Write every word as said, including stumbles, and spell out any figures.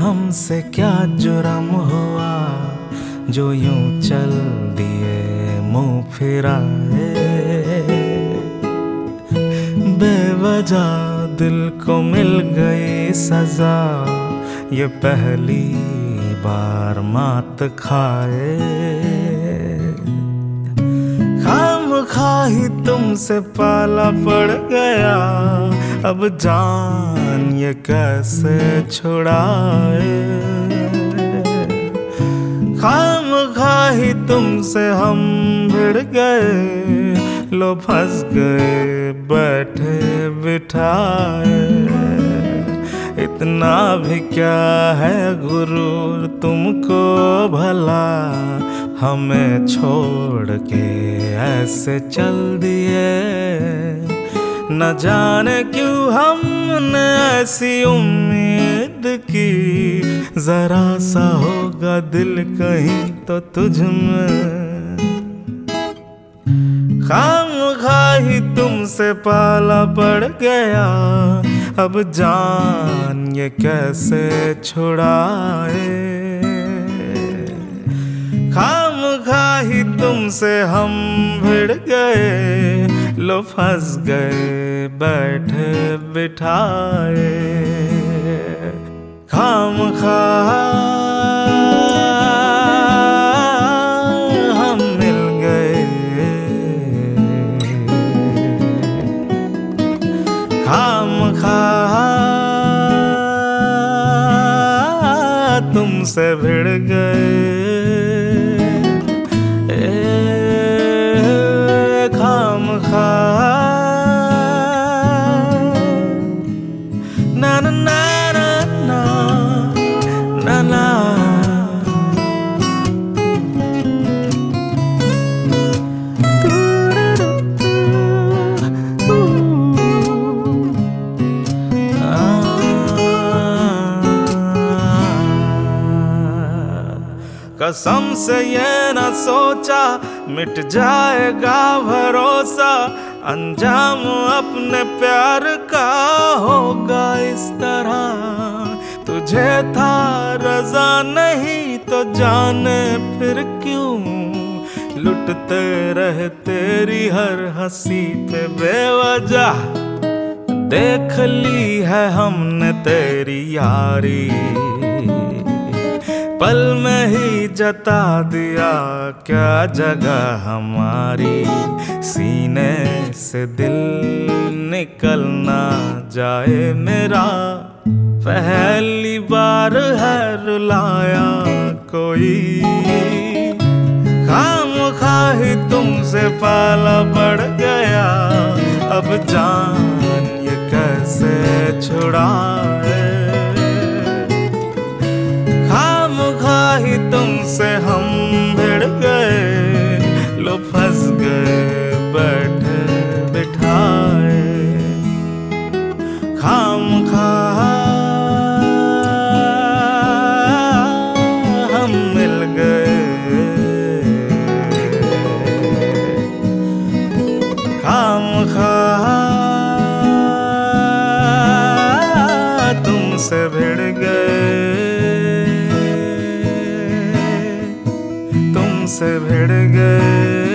हमसे क्या जुर्म हुआ जो यूं चल दिए मुंह फिराए। बेवजह दिल को मिल गई सजा, ये पहली बार मात खाए। खामखा ही तुमसे पाला पड़ गया, अब जान ये कैसे छुड़ाए। खामखा ही तुमसे हम भिड़ गए, लो फंस गए बैठे बिठाए। इतना भी क्या है गुरूर तुमको भला, हमें छोड़ के ऐसे चल दिए। न जाने क्यों हमने ऐसी उम्मीद की, जरा सा होगा दिल कहीं तो तुझ में। खामखा ही तुमसे पाला पड़ गया, अब जान ये कैसे छुड़ाए। खामखा ही तुमसे हम भिड़ गए, लो फंस गए बैठे बिठाए। खामखा हम मिल गए, खामखा तुमसे भिड़ गए। खामखा ना ना ना ना ना ना कसम से ये न सोचा मिट जाएगा भरोसा, अंजाम अपने प्यार का होगा इस तरह। तुझे था रजा नहीं तो जाने फिर क्यों, लुटते रहे तेरी हर हंसी पे बेवजह। देख ली है हमने तेरी यारी, पल में ही जता दिया क्या जगह हमारी। सीने से दिल निकल ना जाए मेरा, पहली बार है रुलाया कोई। खामखा ही तुमसे पाला पड़ गया, अब जान ये कैसे छुड़ाए। खामखा ही तुमसे हम भिड़ गए, लो फंस गए बैठे बिठाए। खामखा हम मिल गए, खामखा तुमसे भिड़ गए, तुमसे भिड़ गए।